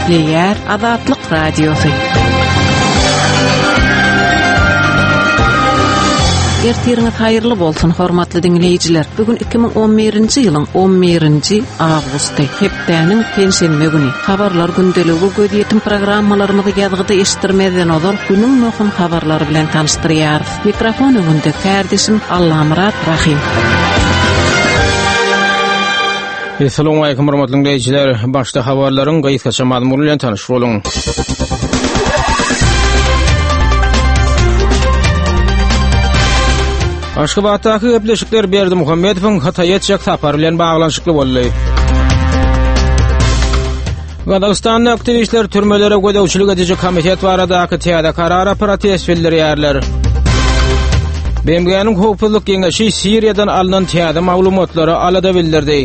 Ýer Azatlyk Radiosu. Ertiriniz hayırlı bolsun hormatly dinleýijiler. Bugün 2011-nji ýylyň 11-nji awgusty, hepdeniň pensiýa güni. Habarlar gündeligi gödýetim programmalarymyzy ýazgyda eşitdirmeden ozal günüň möhüm habarlary bilen tanışdyrýar. Mikrofon öňünde kardeşim Allahamrat Rahim. Assalamu alaykum hormatly dinleýijiler. Başda habarlaryň gaýtgaça mazmuny bilen tanyş boluň. Aşgabatdaky gepleşikler Berdimuhammedowyň Hataýa çek sapary bilen baglanşykly boldy. Gadastanda aktivistler türmelere gödäwçilik edýän komitet baradaky täze karara protest bildirýärler. BMG'niň hukuklyk geňeşi Siriýadan alynan täze maglumatlary alada bildirdi.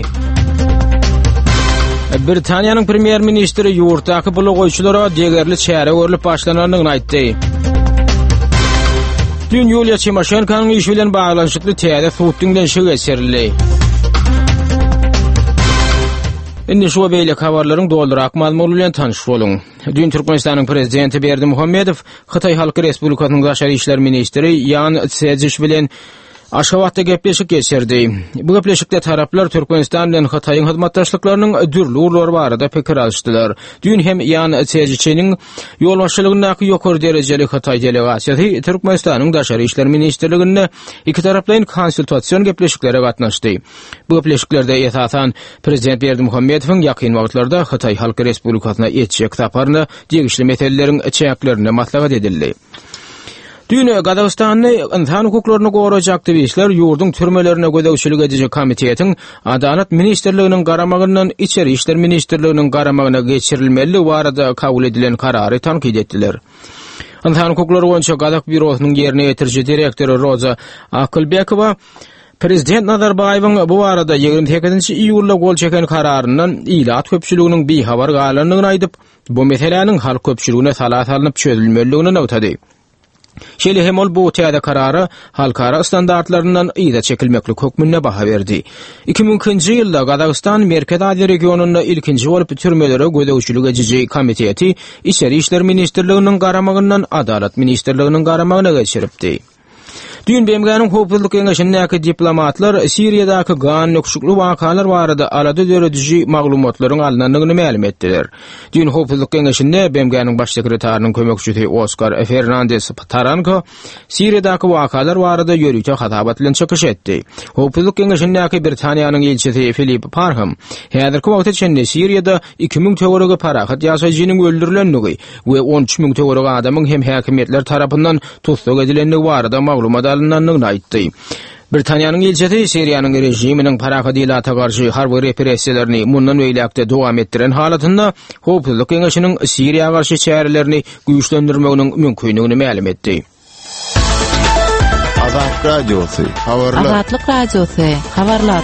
Britaniýanyň premier ministri ýurtdaky blogoýçylara degerli çäre görülip başlananyny aýtdy. Dün Yulia Tymoshenko'nun iş bilen baglanşykly täze suwtdyň şeýle geçirildi. Indi şu beýle habarlaryň doldurak mazmuny bilen tanyş boluň. Dün Türkmenistanyň prezidenti Berdimuhammedow Hataý Halky Respublikasynyň Daşary işler ministri Ýan Sejdiş bilen Aşgabatda gepleşik geçirdi. Bu gepleşikde taraplar Türkmenistan bilen Hataýyň hyzmatdaşlyklarynyň dürli urlary barada pikir alşdylar. Dün hem Ýan Sejdiçiň ýol başçylygyna ýokary derejeli Hataý delegasiýasy Türkmenistanyň Daşary işler ministrliginde iki taraplyň konsultasiýon gepleşiklere gatnaşdy. Bu gepleşiklerde esasan prezident Berdimuhammedowyň ýakyn wagtlarda Hataý Halky Respublikasyna etjek saparyna degişli meseleleriň çäklerine maslahat edildi. Dün Gadagstanyň insan hukuklaryny goraýan aktivistler ýurdun türmelerine gödäwçilik edýän komitetiň Adalet ministrliginiň garamagyndan içeri işler ministrliginiň garamagyna geçirilmeli barada kabul edilen karary tankid etdiler. İnsan hukuklary boýunça Gadag bürosynyň ýerine ýetirji direktory Roza Akylbekowa Prezident Nazarbayewiň bu arada 28-nji iýulda gol çeken kararyndan ilat köpçüliginiň bihabar galanyny aýdyp, bu meseleniň halk köpçüligine salat alınıp çözülmeligini öwtedi. Şeýle hem ol bu täze karary halkara standartlarynyň ýa-da çekilmeklik hökmüne baha berdi. 2000-nji ýylda Gadagstan Merkez Aziýa regionunda ilkinji bolup türmelere gödäwçilik edýän komiteti İçeri işler ministrliginiň garamagyndan Adalet ministrliginiň garamagyna geçiripdi. Dün BMG'niň hukuklyk geňeşindäki diplomatlar Siriýadaky gan nökşükli wakalar barada alada dörediji maglumatlaryň alnanyny ma'lum etdiler. Dün hukuklyk geňeşinde BMG'niň baş sekreteriniň kömekçisi Oscar Fernandez Taranko Siriýadaky wakalar barada ýörükçe hatabat bilen çykyş etdi. Hukuklyk geňeşindäki Britaniýanyň elçisi Philip Parham häzirki wagtda içinde Siriýada 2000 töwerege parahat ýaşaýjynyň öldürilenligi we 13000 töwerege adamyň hem häkimetler tarapyndan tutsak edilenligi barada maglumat alınanyny aýtdy. Britaniýanyň elçisi Siriýanyň rejiminiň parahadylaty garşy harby repressiýalaryny mundan beýlekde dowam etdiren halatynda hukuklyk geňeşiniň Siriýa garşy çärelerini güýçlendirmeginiň mümkinligini ma'lum etdi. Azatlyk Radiosu habarlar. Azatlyk Radiosu habarlar.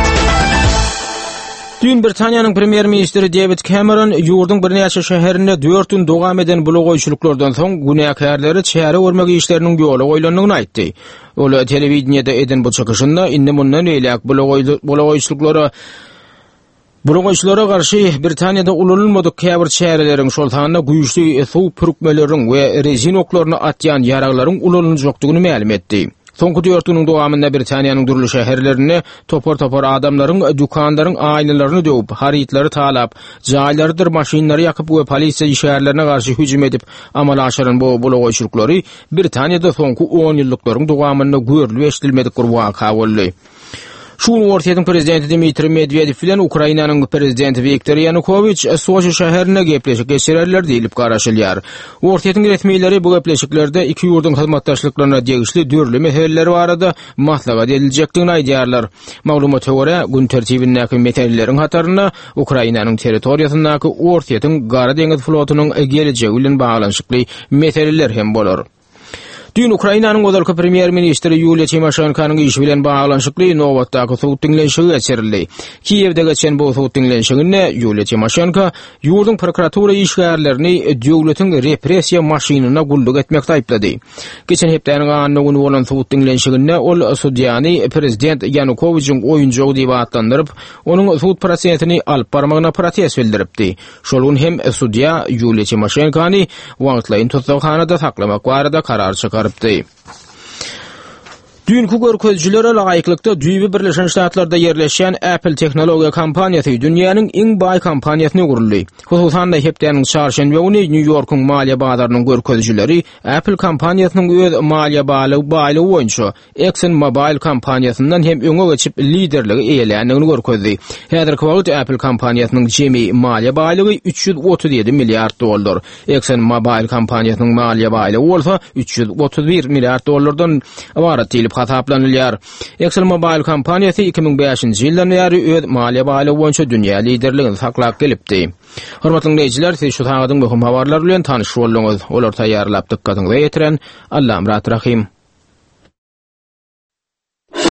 Dün Britaniýanyň premier ministri David Cameron ýurdun bir näçe şäherinde 4 gün dowam eden blogoýçylyklardan soň günäkärleri çäre görmek işleriniň ýoly goýulanyny aýtdy. Ol telewizionyada eden bu çykyşynda indi mundan beýlek blogoýçylara garşy Britaniýada ululmadyk käbir çäreleriň şol tanyna güýçli suw pürkmeleriň we rezin oklaryny atýan ýaraglaryň ululunjokdygyny ma'lum etdi. Soňky 4 güniň dowamında Britaniýanyň durly şäherlerinde topar adamlaryň dukanlaryň aýlalaryny döwüp, harytlary talap, jaýlardyr maşynlary ýakyp we polisiýa işgärlerine garşy hüjüm edip amal aşyran bu blogoýçylyklary Britaniýada soňky 10 ýyllyklaryň dowamında görülip eşdilmedik bir waka boldy. Şunu Ortaýatyň prezidenti Dmitri Medvedew bilen Ukrainanyň prezidenti Viktor Yanukovych Soçi şäherine gepleşik geçirerler diýilip garaşylýar. Ortaýatyň resmiýetleri bu gepleşiklerde iki ýurdun hyzmatdaşlyklaryna degişli dürli meseleler barada maslahat ediljekdigini aýdýarlar. Maglumatga görä, gün tertibindäki meseleleriň hataryna Ukrainanyň territoriýasyndaky Ortaýatyň Gara deňiz flotunyň geljegi bilen baglanşykly meseleler hem bolar. Dün Ukrainanyň godalky premier ministri Yulia Tymoshenko'nyň işi bilen baglanşykly nowatdaky suwut diňleşigi geçirildi. Kiýewde geçen bu suwut diňleşiginde Yulia Tymoshenko ýurdun prokuratura işgärlerini döwletiň repressiýa maşynyna gulluk etmekde aýplady. Geçen hepdeniň anlygyny bolan suwut diňleşiginde ol sudyany prezident Yanukowyçyň oýunjogy diýip atlandyryp, onuň suwut prosesini alyp barmagyna protest bildiripdi. Şol gün hem sudya Yulia Tymoshenko'ny wagtlaýyn tutsakanada saklamak barada karar çykardy. Dünkü görkezjilere laýyklykda Düýbi Birleşen Ştatlarda yerleşen Apple teknologiýa kompaniýasy dünýäniň iň baý kompaniýasyny guruldy. Hususan da hepdeniň çarşembe güni New Yorkyň maliýe bazarynyň görkezjileri Apple kompaniýasynyň öz maliýe baýlygy boýunça ExxonMobil kompaniýasyndan hem öňe geçip liderligi eýelendigini görkezdi. Häzirki wagtda Apple kompaniýasynyň jemi maliýe baýlygy $337 milliard dollar. ExxonMobil kompaniýasynyň maliýe baýlygy bolsa $331 milliard dollardan ibaret diýilip hasaplanylýar. ExxonMobil kompaniýasy 2005-nji ýyldan beri öz maliýe baýlygy boýunça dünýä liderligini saklap gelipdi. Hormatly dinleýijiler, siz şu taýdaň möhüm habarlar bilen tanyş bolýaňyz. Olar taýýarlap dikkatiňize ýetiren Allam rahim.